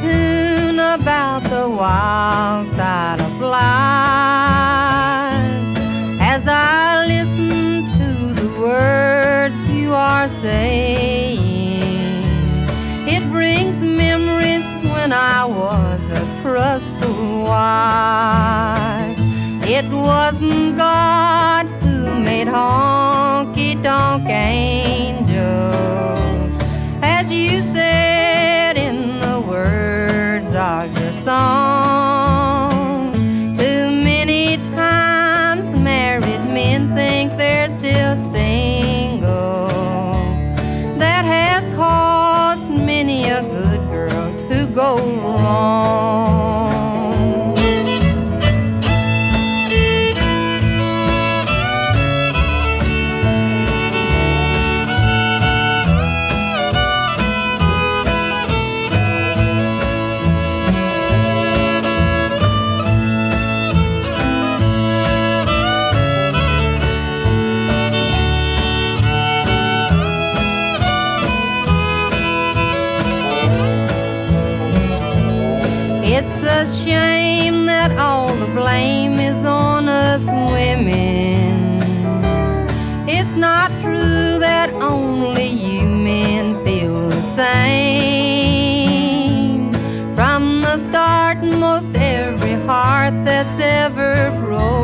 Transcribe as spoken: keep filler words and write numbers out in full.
tune about the wild side of life. As I listen to the words you are saying, it brings memories when I was a trustful wife. It wasn't God who made honky-tonk angels, as you said in the words of your song. Too many times married men think they're still single. That has caused many a good girl to go wrong. It's a shame that all the blame is on us women. It's not true that only you men feel the same. From the start, most every heart that's ever broken